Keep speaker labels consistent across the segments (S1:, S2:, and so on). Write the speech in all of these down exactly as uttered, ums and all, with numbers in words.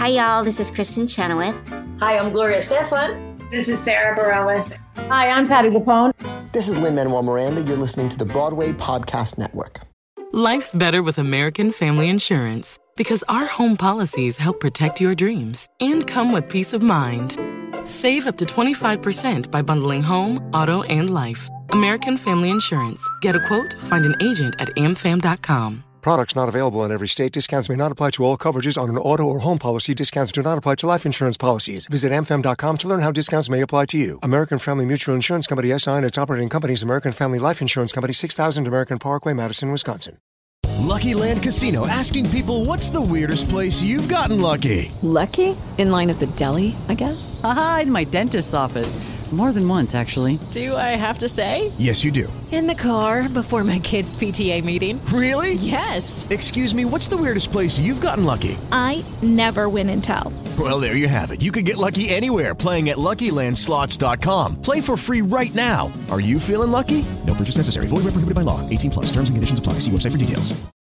S1: Hi, y'all. This is Kristen Chenoweth.
S2: Hi, I'm Gloria Stefan.
S3: This is Sarah Bareilles.
S4: Hi, I'm Patti LuPone.
S5: This is Lin-Manuel Miranda. You're listening to the Broadway Podcast Network.
S6: Life's better with American Family Insurance because our home policies help protect your dreams and come with peace of mind. Save up to twenty-five percent by bundling home, auto, and life. American Family Insurance. Get a quote, find an agent at a m fam dot com.
S7: Products not available in every state. Discounts may not apply to all coverages on an auto or home policy. Discounts do not apply to life insurance policies. Visit a m fam dot com to learn how discounts may apply to you. American Family Mutual Insurance Company, S I and its operating companies, American Family Life Insurance Company, six thousand American Parkway, Madison, Wisconsin.
S8: Lucky Land Casino, asking people, what's the weirdest place you've gotten lucky?
S9: Lucky? In line at the deli, I guess?
S10: Aha, in my dentist's office. More than once, actually.
S9: Do I have to say?
S8: Yes, you do.
S9: In the car before my kids' P T A meeting.
S8: Really?
S9: Yes.
S8: Excuse me, what's the weirdest place you've gotten lucky?
S11: I never win and tell.
S8: Well, there you have it. You can get lucky anywhere, playing at Lucky Land Slots dot com. Play for free right now. Are you feeling lucky? No purchase necessary. Void where prohibited by law. eighteen plus. Terms and conditions apply. See website for details.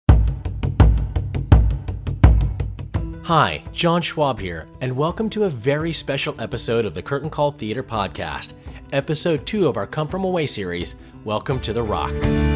S12: Hi, John Schwab here, and welcome to a very special episode of the Curtain Call Theater Podcast, episode two of our Come From Away series, Welcome to the Rock.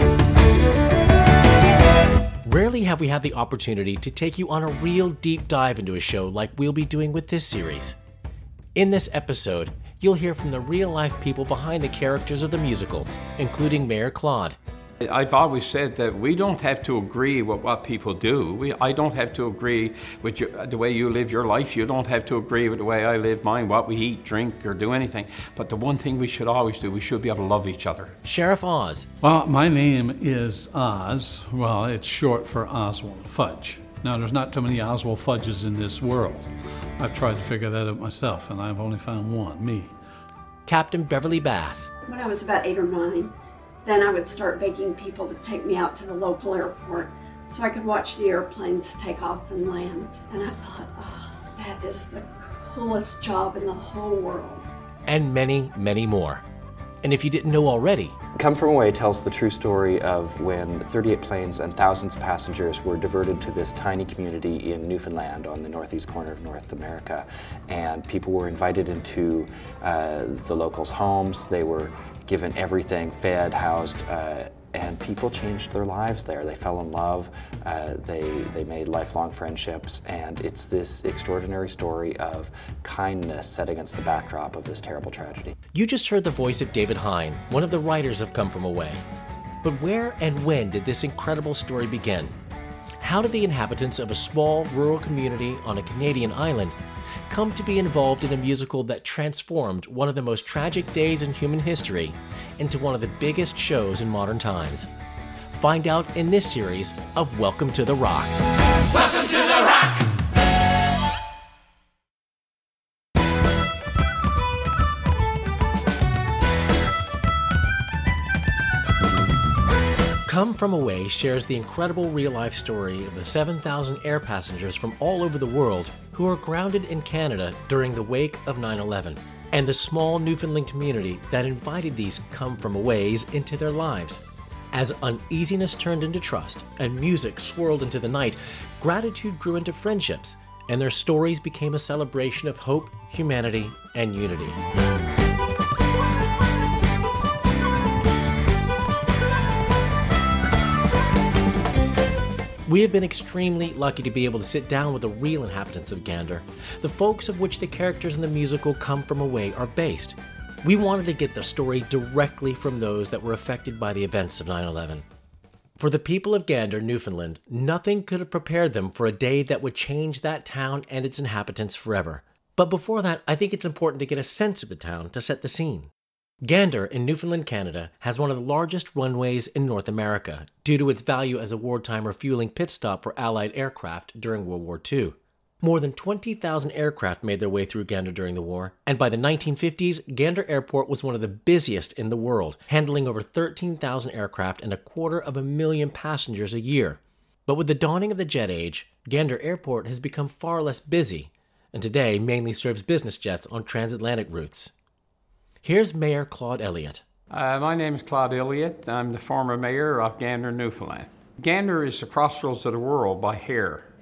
S12: Rarely have we had the opportunity to take you on a real deep dive into a show like we'll be doing with this series. In this episode, you'll hear from the real-life people behind the characters of the musical, including Mayor Claude.
S13: I've always said that we don't have to agree with what people do. We, I don't have to agree with your, the way you live your life. You don't have to agree with the way I live mine, what we eat, drink, or do anything. But the one thing we should always do, we should be able to love each other.
S12: Sheriff Oz.
S14: Well, my name is Oz. Well, it's short for Oswald Fudge. Now, there's not too many Oswald Fudges in this world. I've tried to figure that out myself, and I've only found one, me.
S12: Captain Beverly Bass.
S15: When I was about eight or nine, then I would start begging people to take me out to the local airport so I could watch the airplanes take off and land. And I thought, oh, that is the coolest job in the whole world.
S12: And many, many more. And if you didn't know already,
S16: Come From Away tells the true story of when thirty-eight planes and thousands of passengers were diverted to this tiny community in Newfoundland on the northeast corner of North America. And people were invited into uh, the locals' homes. They were given everything, fed, housed, uh, and people changed their lives there. They fell in love, uh, they, they made lifelong friendships, and it's this extraordinary story of kindness set against the backdrop of this terrible tragedy.
S12: You just heard the voice of David Hine, one of the writers of Come From Away. But where and when did this incredible story begin? How did the inhabitants of a small rural community on a Canadian island come to be involved in a musical that transformed one of the most tragic days in human history into one of the biggest shows in modern times? Find out in this series of Welcome to the Rock.
S17: Welcome to the Rock!
S12: Come From Away shares the incredible real-life story of the seven thousand air passengers from all over the world who are grounded in Canada during the wake of nine eleven, and the small Newfoundland community that invited these Come From Aways into their lives. As uneasiness turned into trust and music swirled into the night, gratitude grew into friendships, and their stories became a celebration of hope, humanity, and unity. We have been extremely lucky to be able to sit down with the real inhabitants of Gander, the folks of which the characters in the musical Come From Away are based. We wanted to get the story directly from those that were affected by the events of nine eleven. For the people of Gander, Newfoundland, nothing could have prepared them for a day that would change that town and its inhabitants forever. But before that, I think it's important to get a sense of the town to set the scene. Gander in Newfoundland, Canada, has one of the largest runways in North America due to its value as a wartime refueling pit stop for Allied aircraft during World War Two. More than twenty thousand aircraft made their way through Gander during the war, and by the nineteen fifties, Gander Airport was one of the busiest in the world, handling over thirteen thousand aircraft and a quarter of a million passengers a year. But with the dawning of the jet age, Gander Airport has become far less busy, and today mainly serves business jets on transatlantic routes. Here's Mayor Claude Elliott.
S13: Uh, my name is Claude Elliott. I'm the former mayor of Gander, Newfoundland. Gander is the crossroads of the world by hair.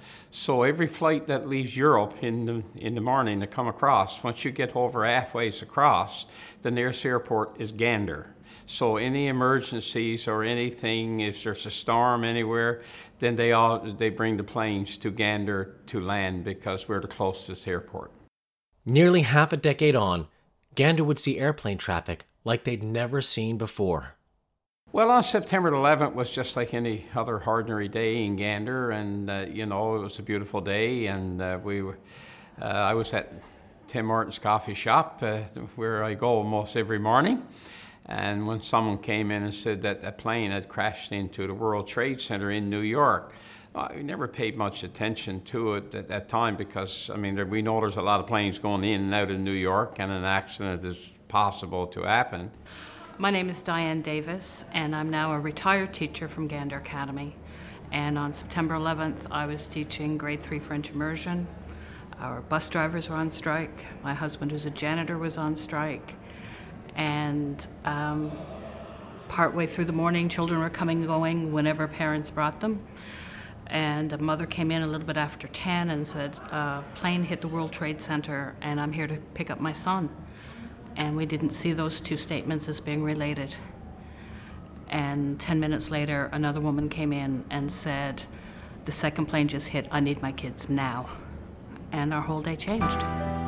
S13: So every flight that leaves Europe in the in the morning to come across, once you get over halfway across, the nearest airport is Gander. So any emergencies or anything, if there's a storm anywhere, then they all they bring the planes to Gander to land because we're the closest airport.
S12: Nearly half a decade on, Gander would see airplane traffic like they'd never seen before.
S13: Well, on September eleventh was just like any other ordinary day in Gander, and uh, you know, it was a beautiful day, and uh, we were, uh, I was at Tim Hortons coffee shop uh, where I go almost every morning. And when someone came in and said that a plane had crashed into the World Trade Center in New York, I never paid much attention to it at that time because, I mean, there, we know there's a lot of planes going in and out of New York, and an accident is possible to happen.
S3: My name is Diane Davis, and I'm now a retired teacher from Gander Academy. And on September eleventh, I was teaching grade three French immersion. Our bus drivers were on strike. My husband, who's a janitor, was on strike. And um, partway through the morning, children were coming and going whenever parents brought them. And a mother came in a little bit after ten and said, a plane hit the World Trade Center and I'm here to pick up my son. And we didn't see those two statements as being related. And ten minutes later, another woman came in and said, the second plane just hit, I need my kids now. And our whole day changed.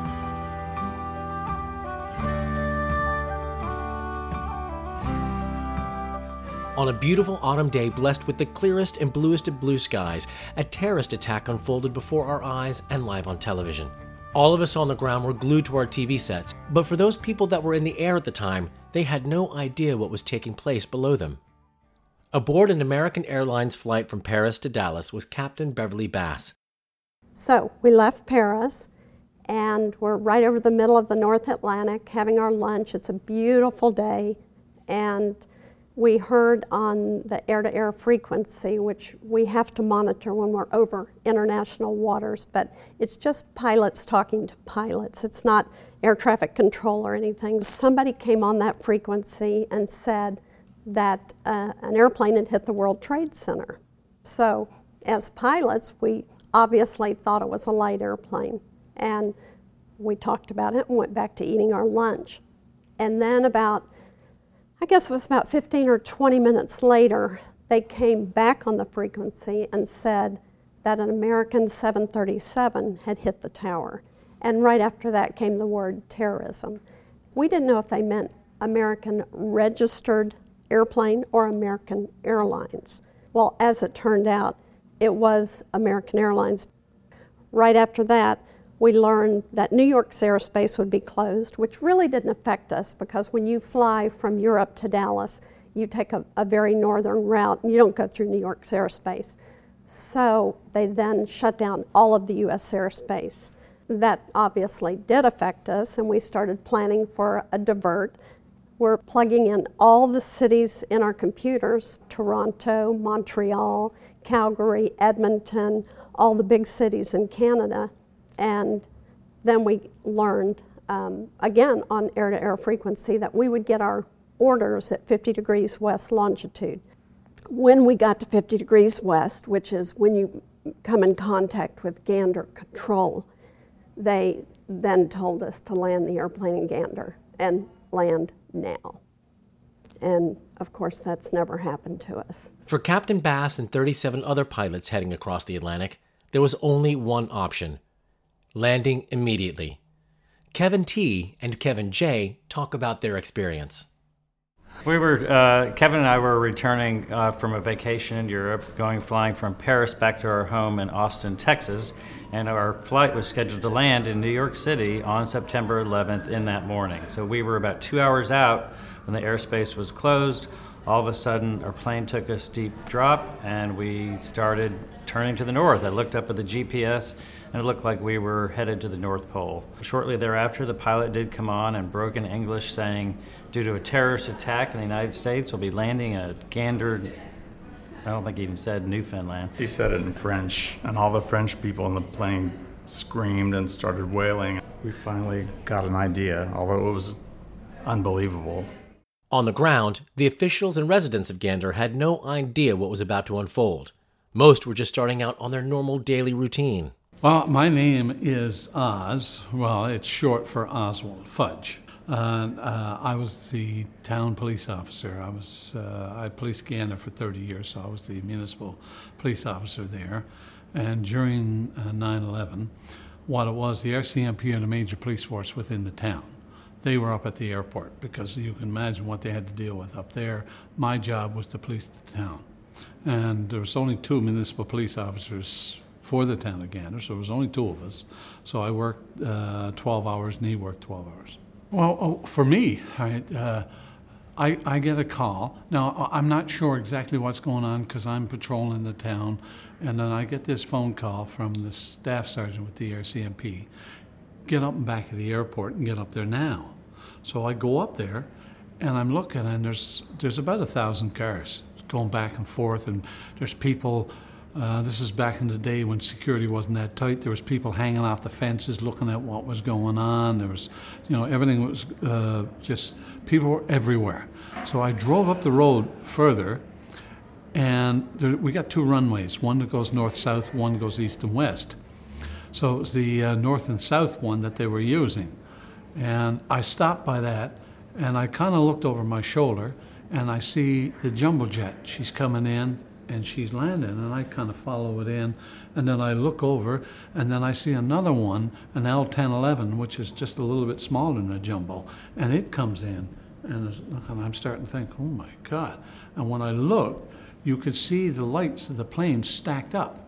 S12: On a beautiful autumn day blessed with the clearest and bluest of blue skies, a terrorist attack unfolded before our eyes and live on television. All of us on the ground were glued to our T V sets, but for those people that were in the air at the time, they had no idea what was taking place below them. Aboard an American Airlines flight from Paris to Dallas was Captain Beverly Bass.
S15: So we left Paris, and we're right over the middle of the North Atlantic having our lunch. It's a beautiful day, and we heard on the air-to-air frequency, which we have to monitor when we're over international waters, but it's just pilots talking to pilots. It's not air traffic control or anything. Somebody came on that frequency and said that uh, an airplane had hit the World Trade Center. So as pilots, we obviously thought it was a light airplane, and we talked about it and went back to eating our lunch. And then about I guess it was about fifteen or twenty minutes later, they came back on the frequency and said that an American seven thirty-seven had hit the tower. And right after that came the word terrorism. We didn't know if they meant American registered airplane or American Airlines. Well, as it turned out, it was American Airlines. Right after that, we learned that New York's airspace would be closed, which really didn't affect us because when you fly from Europe to Dallas, you take a, a very northern route and you don't go through New York's airspace. So they then shut down all of the U S airspace. That obviously did affect us, and we started planning for a divert. We're plugging in all the cities in our computers, Toronto, Montreal, Calgary, Edmonton, all the big cities in Canada. And then we learned, um, again, on air-to-air frequency that we would get our orders at fifty degrees west longitude. When we got to fifty degrees west, which is when you come in contact with Gander control, they then told us to land the airplane in Gander and land now. And of course, that's never happened to us.
S12: For Captain Bass and thirty-seven other pilots heading across the Atlantic, there was only one option: landing immediately. Kevin T. and Kevin J. talk about their experience.
S4: We were, uh, Kevin and I were returning uh, from a vacation in Europe, going flying from Paris back to our home in Austin, Texas, and our flight was scheduled to land in New York City on September eleventh in that morning. So we were about two hours out when the airspace was closed. All of a sudden, our plane took a steep drop, and we started turning to the north. I looked up at the G P S, and it looked like we were headed to the North Pole. Shortly thereafter, the pilot did come on in broken English saying, due to a terrorist attack in the United States, we'll be landing at Gander, I don't think he even said Newfoundland.
S18: He said it in French, and all the French people in the plane screamed and started wailing. We finally got an idea, although it was unbelievable.
S12: On the ground, the officials and residents of Gander had no idea what was about to unfold. Most were just starting out on their normal daily routine.
S14: Well, my name is Oz. Well, it's short for Oswald Fudge. Uh, uh, I was the town police officer. I was uh, I policed Gander for thirty years, so I was the municipal police officer there. And during uh, nine eleven, what it was, the R C M P had a major police force within the town. They were up at the airport because you can imagine what they had to deal with up there. My job was to police the town. And there was only two municipal police officers for the town of Gander, so there was only two of us. So I worked uh, twelve hours and he worked twelve hours. Well, oh, for me, I, uh, I, I get a call. Now, I'm not sure exactly what's going on because I'm patrolling the town, and then I get this phone call from the staff sergeant with the R C M P. Get up and back at the airport and get up there now. So I go up there, and I'm looking, and there's there's about a thousand cars going back and forth, and there's people. Uh, this is back in the day when security wasn't that tight. There was people hanging off the fences looking at what was going on. There was, you know, everything was uh, just, people were everywhere. So I drove up the road further, and there, we got two runways, one that goes north-south, one goes east and west. So it was the uh, north and south one that they were using. And I stopped by that, and I kind of looked over my shoulder, and I see the jumbo jet. She's coming in, and she's landing, and I kind of follow it in, and then I look over, and then I see another one, an L ten eleven, which is just a little bit smaller than a jumbo, and it comes in, and I'm starting to think, oh my God. And when I looked, you could see the lights of the plane stacked up.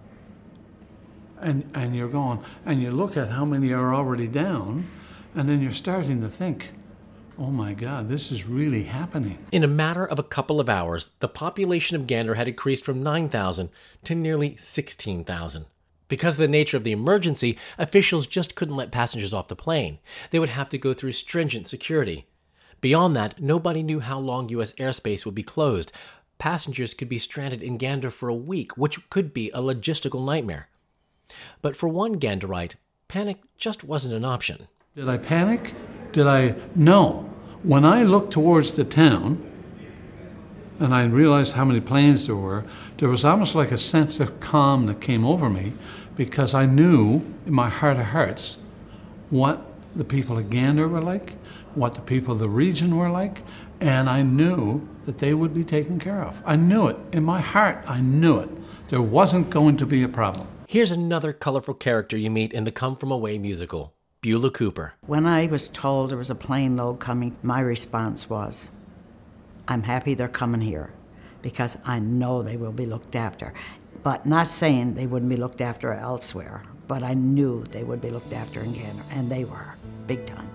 S14: And, and you're going, and you look at how many are already down, and then you're starting to think, oh my God, this is really happening.
S12: In a matter of a couple of hours, the population of Gander had increased from nine thousand to nearly sixteen thousand. Because of the nature of the emergency, officials just couldn't let passengers off the plane. They would have to go through stringent security. Beyond that, nobody knew how long U S airspace would be closed. Passengers could be stranded in Gander for a week, which could be a logistical nightmare. But for one Ganderite, panic just wasn't an option.
S14: Did I panic? Did I? No. When I looked towards the town, and I realized how many planes there were, there was almost like a sense of calm that came over me, because I knew in my heart of hearts what the people of Gander were like, what the people of the region were like, and I knew that they would be taken care of. I knew it. In my heart, I knew it. There wasn't going to be a problem.
S12: Here's another colorful character you meet in the Come From Away musical, Beulah Cooper.
S19: When I was told there was a plane load coming, my response was, I'm happy they're coming here because I know they will be looked after. But not saying they wouldn't be looked after elsewhere, but I knew they would be looked after in Gander, and they were, big time.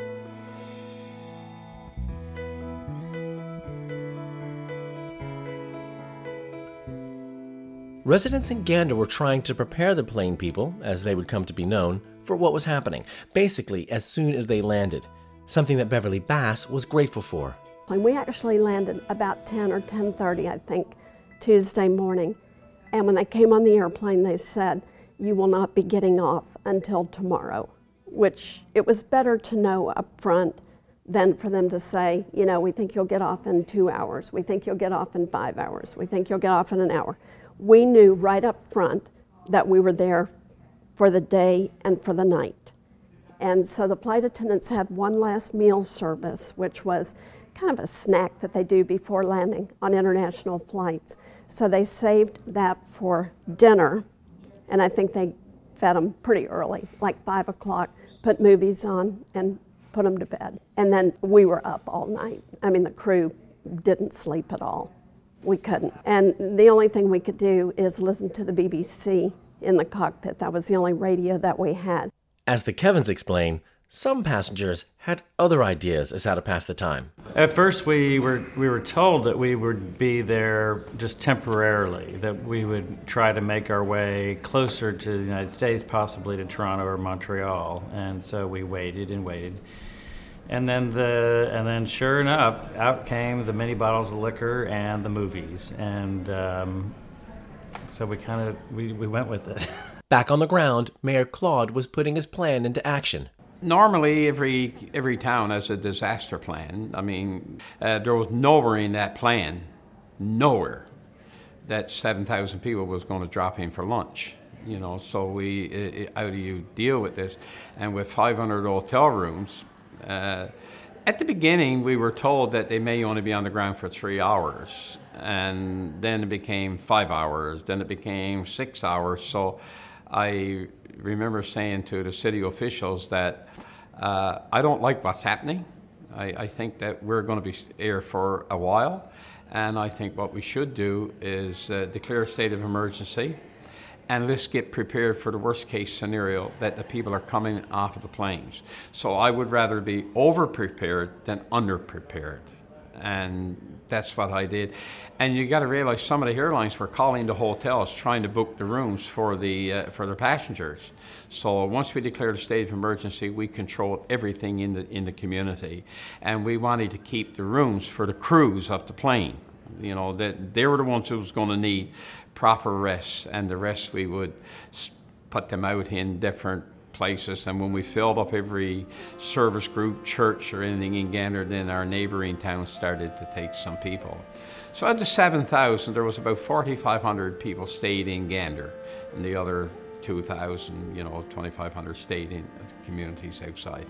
S12: Residents in Gander were trying to prepare the plane people, as they would come to be known, for what was happening, basically as soon as they landed, something that Beverly Bass was grateful for.
S15: And we actually landed about ten or ten thirty, I think, Tuesday morning. And when they came on the airplane, they said, you will not be getting off until tomorrow, which it was better to know up front than for them to say, you know, we think you'll get off in two hours. We think you'll get off in five hours. We think you'll get off in an hour. We knew right up front that we were there for the day and for the night. And so the flight attendants had one last meal service, which was kind of a snack that they do before landing on international flights. So they saved that for dinner, and I think they fed them pretty early, like five o'clock, put movies on and put them to bed. And then we were up all night. I mean, the crew didn't sleep at all. We couldn't. And the only thing we could do is listen to the B B C in the cockpit. That was the only radio that we had.
S12: As the Kevins explain, some passengers had other ideas as how to pass the time.
S4: At first, we were we were told that we would be there just temporarily, that we would try to make our way closer to the United States, possibly to Toronto or Montreal. And so we waited and waited. And then the and then sure enough, out came the mini bottles of liquor and the movies. And um, so we kind of we, we went with it.
S12: Back on the ground, Mayor Claude was putting his plan into action.
S13: Normally, every every town has a disaster plan. I mean, uh, there was nowhere in that plan, nowhere, that seven thousand people was going to drop in for lunch. You know, so we, it, how do you deal with this? And with five hundred hotel rooms, uh, at the beginning we were told that they may only be on the ground for three hours. And then it became five hours, then it became six hours. So I remember saying to the city officials that uh, I don't like what's happening. I, I think that we're going to be here for a while. And I think what we should do is uh, declare a state of emergency. And let's get prepared for the worst case scenario that the people are coming off of the planes. So I would rather be over prepared than under prepared. And that's what I did. And you got to realize some of the airlines were calling the hotels trying to book the rooms for the uh, for the passengers. So once we declared a state of emergency, we controlled everything in the in the community, and we wanted to keep the rooms for the crews of the plane. You know, that they were the ones who was going to need proper rest, and the rest we would put them out in different places. And when we filled up every service group, church or anything in Gander, then our neighboring towns started to take some people. So out of seven thousand, there was about forty-five hundred people stayed in Gander, and the other two thousand, you know, twenty-five hundred stayed in communities outside.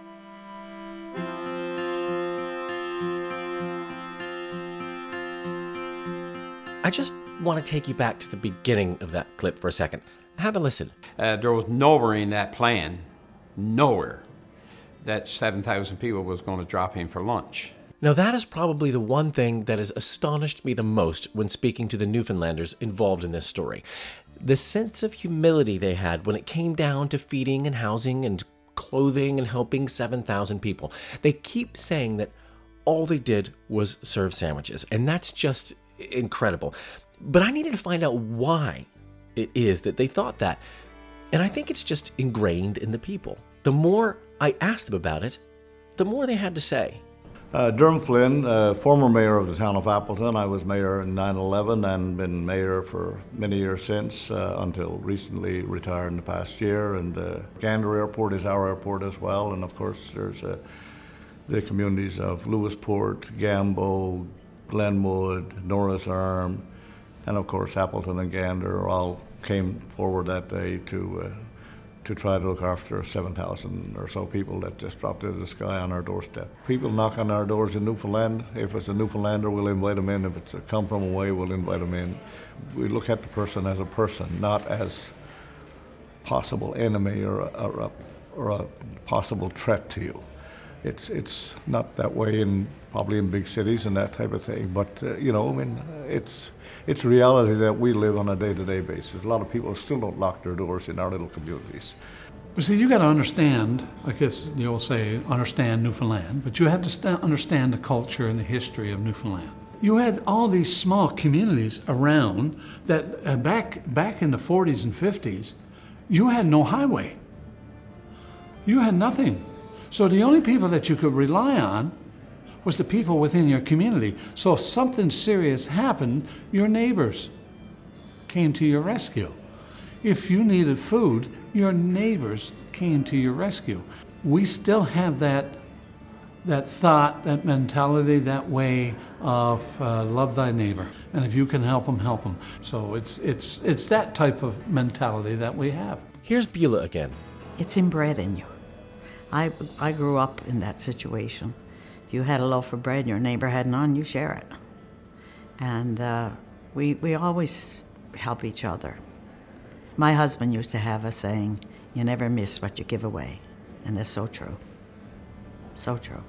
S12: I just want to take you back to the beginning of that clip for a second. Have a listen.
S13: Uh, there was nowhere in that plan, nowhere, that seven thousand people was going to drop in for lunch.
S12: Now that is probably the one thing that has astonished me the most when speaking to the Newfoundlanders involved in this story. The sense of humility they had when it came down to feeding and housing and clothing and helping seven thousand people. They keep saying that all they did was serve sandwiches, and that's just incredible. But I needed to find out why it is that they thought that. And I think it's just ingrained in the people. The more I asked them about it, the more they had to say.
S20: Uh, Durham Flynn, uh, former mayor of the town of Appleton. I was mayor in nine eleven and been mayor for many years since, uh, until recently retired in the past year. And uh, Gander Airport is our airport as well. And of course, there's uh, the communities of Lewisport, Gambo, Glenwood, Norris Arm, and of course Appleton and Gander all came forward that day to uh, to try to look after seven thousand or so people that just dropped out of the sky on our doorstep. People knock on our doors in Newfoundland. If it's a Newfoundlander, we'll invite them in. If it's a come from away, we'll invite them in. We look at the person as a person, not as possible enemy or a, or a, or a possible threat to you. It's it's not that way in probably in big cities and that type of thing. But uh, you know, I mean, it's it's a reality that we live on a day-to-day basis. A lot of people still don't lock their doors in our little communities.
S14: But see, you got to understand. I guess you'll say understand Newfoundland, but you have to st- understand the culture and the history of Newfoundland. You had all these small communities around that uh, back back in the forties and fifties, you had no highway. You had nothing. So the only people that you could rely on was the people within your community. So if something serious happened, your neighbors came to your rescue. If you needed food, your neighbors came to your rescue. We still have that that thought, that mentality, that way of uh, love thy neighbor. And if you can help them, help them. So it's it's it's that type of mentality that we have.
S12: Here's Beulah again.
S19: It's inbred in you. I, I grew up in that situation. If you had a loaf of bread, your neighbor had none, you share it. And uh, we, we always help each other. My husband used to have a saying, you never miss what you give away. And that's so true. So true.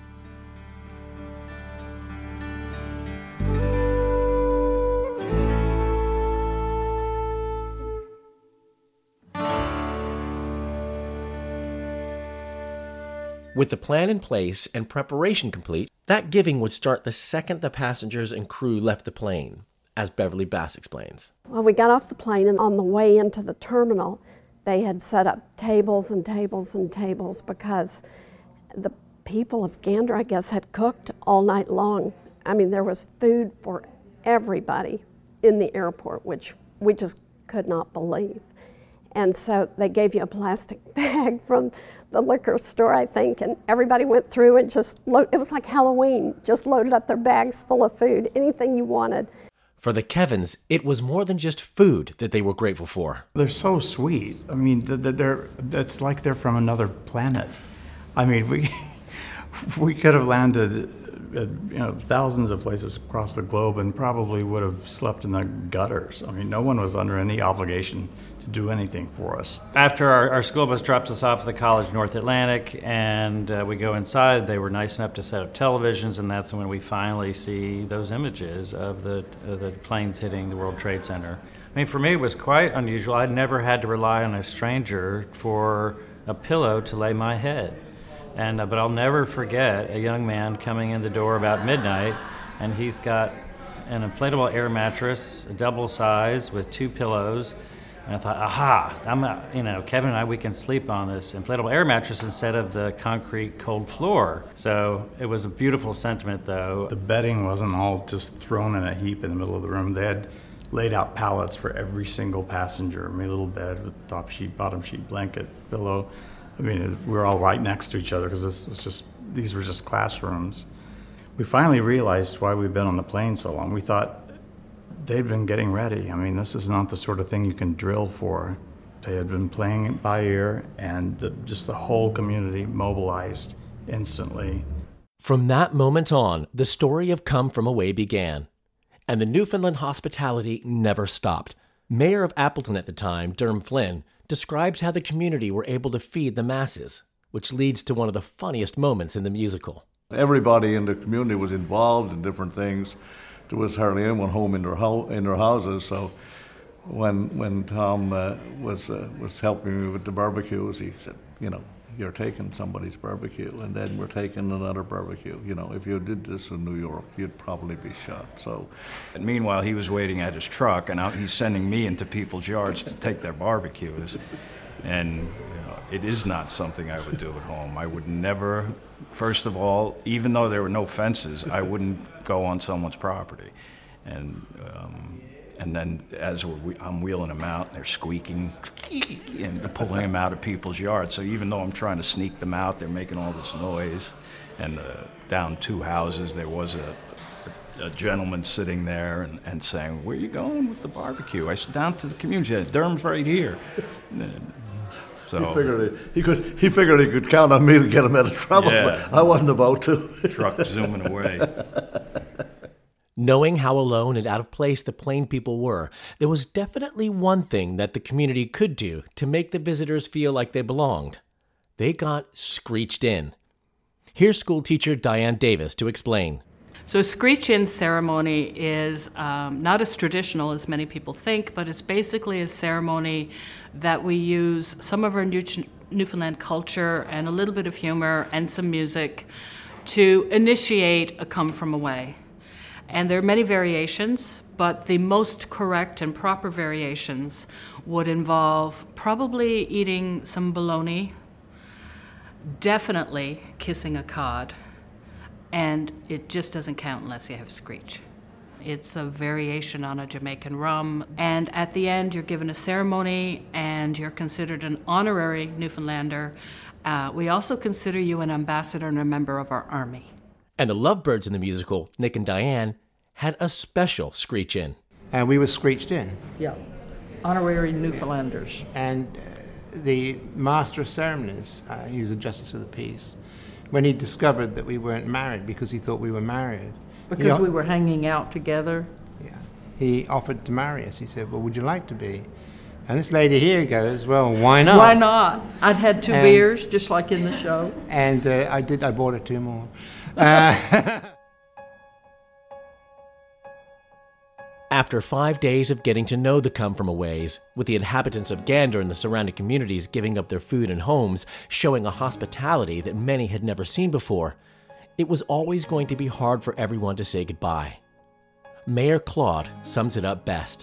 S12: With the plan in place and preparation complete, that giving would start the second the passengers and crew left the plane, as Beverly Bass explains.
S15: Well, we got off the plane, and on the way into the terminal, they had set up tables and tables and tables because the people of Gander, I guess, had cooked all night long. I mean, there was food for everybody in the airport, which we just could not believe. And so they gave you a plastic bag from the liquor store, I think, and everybody went through and just, load, it was like Halloween, just loaded up their bags full of food, anything you wanted.
S12: For the Kevins, it was more than just food that they were grateful for.
S18: They're so sweet. I mean, they're, it's like they're from another planet. I mean, we we could have landed at, you know, thousands of places across the globe and probably would have slept in the gutters. I mean, no one was under any obligation to do anything for us.
S4: After our, our school bus drops us off at the College North Atlantic and uh, we go inside, they were nice enough to set up televisions, and that's when we finally see those images of the, uh, the planes hitting the World Trade Center. I mean, for me, it was quite unusual. I'd never had to rely on a stranger for a pillow to lay my head. And uh, but I'll never forget a young man coming in the door about midnight, and he's got an inflatable air mattress, a double size with two pillows. And I thought, aha, I'm, uh, you know, Kevin and I, we can sleep on this inflatable air mattress instead of the concrete cold floor. So it was a beautiful sentiment, though.
S18: The bedding wasn't all just thrown in a heap in the middle of the room. They had laid out pallets for every single passenger, made a little bed with top sheet, bottom sheet, blanket, pillow. I mean, we were all right next to each other because this was just, these were just classrooms. We finally realized why we'd been on the plane so long. We thought they'd been getting ready. I mean, this is not the sort of thing you can drill for. They had been playing it by ear, and the, just the whole community mobilized instantly.
S12: From that moment on, the story of Come From Away began, and the Newfoundland hospitality never stopped. Mayor of Appleton at the time, Derm Flynn, describes how the community were able to feed the masses, which leads to one of the funniest moments in the musical.
S20: Everybody in the community was involved in different things. There was hardly anyone home in their, ho- in their houses, so when when Tom uh, was uh, was helping me with the barbecues, he said, you know, you're taking somebody's barbecue, and then we're taking another barbecue. You know, if you did this in New York, you'd probably be shot. So,
S21: and meanwhile, he was waiting at his truck, and out, he's sending me into people's yards to take their barbecues. And you know, it is not something I would do at home. I would never, first of all, even though there were no fences, I wouldn't go on someone's property. And um, and then as we're, I'm wheeling them out, they're squeaking and pulling them out of people's yards. So even though I'm trying to sneak them out, they're making all this noise. And uh, down two houses, there was a, a gentleman sitting there and, and saying, "Where are you going with the barbecue?" I said, "Down to the community. Derm's right here." And, so,
S20: he figured he, he could. He figured he could count on me to get him out of trouble.
S21: Yeah.
S20: But I wasn't about to.
S21: Truck zooming away.
S12: Knowing how alone and out of place the Plain people were, there was definitely one thing that the community could do to make the visitors feel like they belonged. They got screeched in. Here's school teacher Diane Davis to explain.
S3: So a screech-in ceremony is um, not as traditional as many people think, but it's basically a ceremony that we use some of our New- Newfoundland culture and a little bit of humor and some music to initiate a come from away. And there are many variations, but the most correct and proper variations would involve probably eating some bologna, definitely kissing a cod, and it just doesn't count unless you have screech. It's a variation on a Jamaican rum, and at the end you're given a ceremony and you're considered an honorary Newfoundlander. Uh, we also consider you an ambassador and a member of our army.
S12: And the Lovebirds in the musical, Nick and Diane, had a special screech in.
S22: And we were screeched in.
S23: Yeah, honorary Newfoundlanders.
S22: And uh, the master of ceremonies, uh, he was a justice of the peace, when he discovered that we weren't married because he thought we were married.
S23: Because
S22: he,
S23: we were hanging out together?
S22: Yeah. He offered to marry us. He said, well, would you like to be? And this lady here goes, well, why not?
S23: Why not? I'd had two
S22: and,
S23: beers, just like in the show.
S22: And uh, I did, I bought her two more. Uh,
S12: After five days of getting to know the Come From Aways, with the inhabitants of Gander and the surrounding communities giving up their food and homes, showing a hospitality that many had never seen before, it was always going to be hard for everyone to say goodbye. Mayor Claude sums it up best.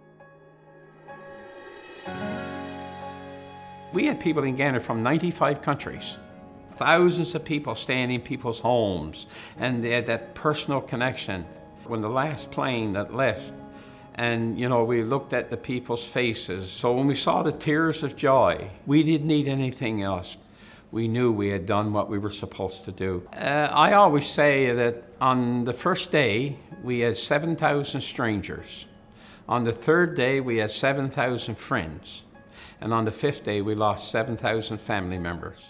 S13: We had people in Gander from ninety-five countries. Thousands of people staying in people's homes, and they had that personal connection. When the last plane that left, and you know, we looked at the people's faces, so when we saw the tears of joy, we didn't need anything else. we knew we had done what we were supposed to do. Uh, I always say that on the first day, we had seven thousand strangers. On the third day, we had seven thousand friends. And on the fifth day, we lost seven thousand family members.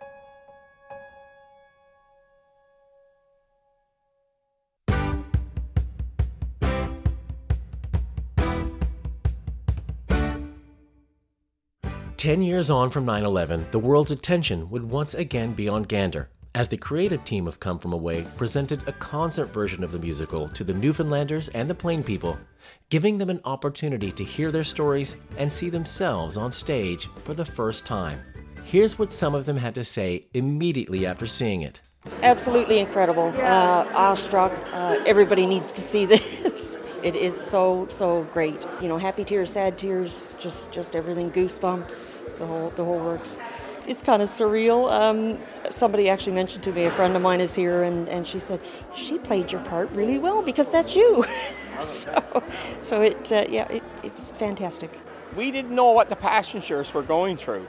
S12: Ten years on from nine eleven, the world's attention would once again be on Gander, as the creative team of Come From Away presented a concert version of the musical to the Newfoundlanders and the Plain people, giving them an opportunity to hear their stories and see themselves on stage for the first time. Here's what some of them had to say immediately after seeing it.
S1: Absolutely incredible. Uh, awestruck. Uh, everybody needs to see this. It is so, so great. You know, happy tears, sad tears, just just everything, goosebumps, the whole the whole works. It's, it's kind of surreal. Um, somebody actually mentioned to me, a friend of mine is here, and, and she said, she played your part really well because that's you. so so it, uh, yeah, it, it was fantastic.
S2: We didn't know what the passengers were going through.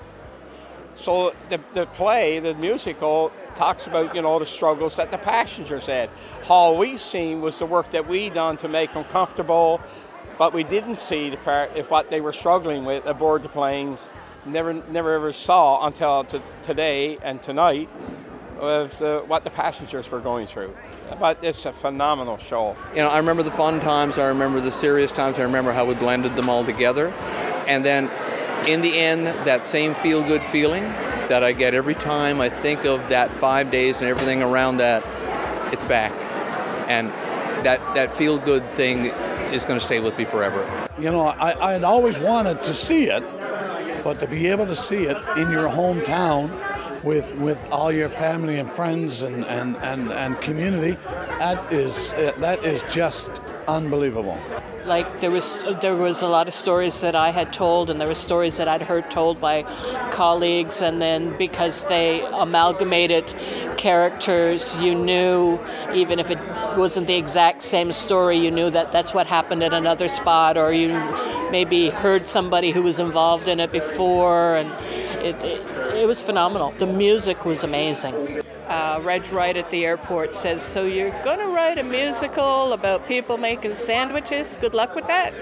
S2: So the, the play, the musical, talks about, you know, the struggles that the passengers had. All we seen was the work that we done to make them comfortable, but we didn't see the part of what they were struggling with aboard the planes. Never, never ever saw until t- today and tonight of the, what the passengers were going through. But it's a phenomenal show.
S5: You know, I remember the fun times. I remember the serious times. I remember how we blended them all together, and then in the end, that same feel-good feeling that I get every time I think of that five days and everything around that, it's back. And that, that feel-good thing is going to stay with me forever.
S24: You know, I, I'd always wanted to see it, but to be able to see it in your hometown with with all your family and friends and, and, and, and community, that is that is just unbelievable.
S3: Like there was there was a lot of stories that I had told, and there were stories that I'd heard told by colleagues, and then because they amalgamated characters, you knew, even if it wasn't the exact same story, you knew that that's what happened at another spot, or you maybe heard somebody who was involved in it before, and it it, it was phenomenal. The music was amazing. Uh, Reg Wright at the airport says, so you're going to write a musical about people making sandwiches? Good luck with that.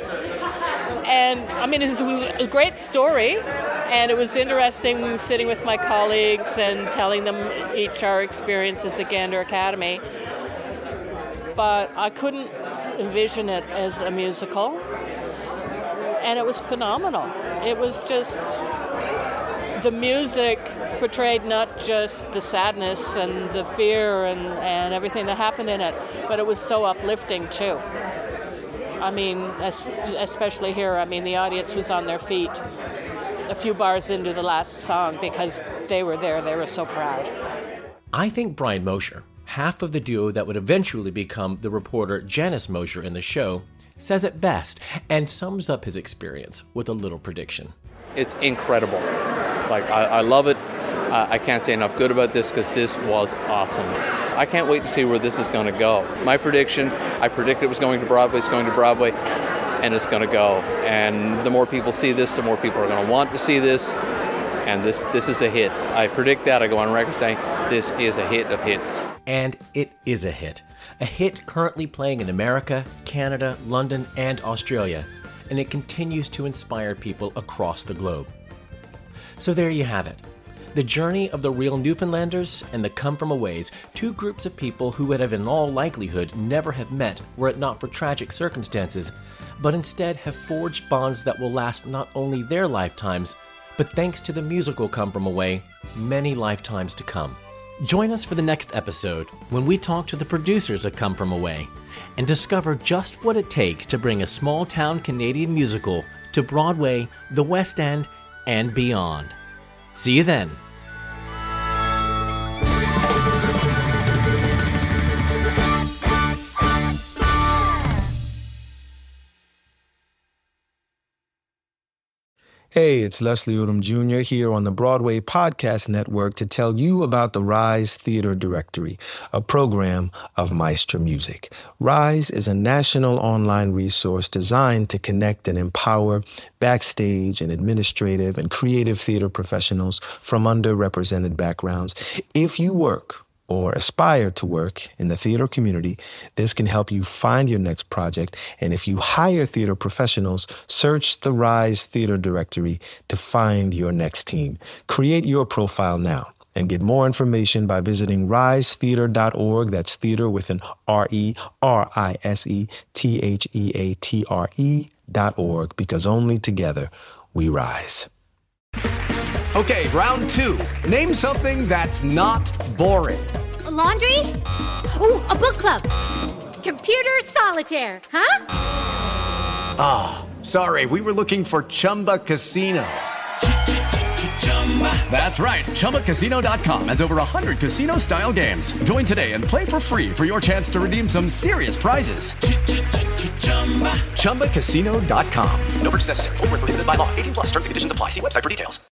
S3: And, I mean, it was a great story, and it was interesting sitting with my colleagues and telling them each our experiences at Gander Academy. But I couldn't envision it as a musical, and it was phenomenal. It was just... The music portrayed not just the sadness and the fear and, and everything that happened in it, but it was so uplifting too. I mean, especially here, I mean, the audience was on their feet a few bars into the last song because they were there, they were so proud.
S12: I think Brian Mosher, half of the duo that would eventually become the reporter Janice Mosher in the show, says it best and sums up his experience with a little prediction.
S5: It's incredible. Like, I, I love it. Uh, I can't say enough good about this because this was awesome. I can't wait to see where this is going to go. My prediction, I predicted it was going to Broadway, it's going to Broadway, and it's going to go. And the more people see this, the more people are going to want to see this, and this this is a hit. I predict that. I go on record saying this is a hit of hits.
S12: And it is a hit. A hit currently playing in America, Canada, London, and Australia, and it continues to inspire people across the globe. So there you have it. The journey of the real Newfoundlanders and the Come From Aways, two groups of people who would have in all likelihood never have met were it not for tragic circumstances, but instead have forged bonds that will last not only their lifetimes, but thanks to the musical Come From Away, many lifetimes to come. Join us for the next episode when we talk to the producers of Come From Away and discover just what it takes to bring a small-town Canadian musical to Broadway, the West End, and beyond. See you then.
S6: Hey, it's Leslie Odom Junior here on the Broadway Podcast Network to tell you about the Rise Theater Directory, a program of Maestro Music. Rise is a national online resource designed to connect and empower backstage and administrative and creative theater professionals from underrepresented backgrounds. If you work or aspire to work in the theater community, this can help you find your next project. And if you hire theater professionals, search the Rise Theater Directory to find your next team. Create your profile now and get more information by visiting rise theater dot org. That's theater with an R E, R I S E, T H E A T R E dot org, because only together we rise.
S7: Okay, round two. Name something that's not boring.
S9: A laundry? Ooh, a book club. Computer solitaire, huh?
S7: Ah, oh, sorry, we were looking for Chumba Casino. That's right, Chumba Casino dot com has over one hundred casino-style games. Join today and play for free for your chance to redeem some serious prizes. Chumba Casino dot com. No purchase necessary. Void where prohibited by law. eighteen plus. Terms and conditions apply. See website for details.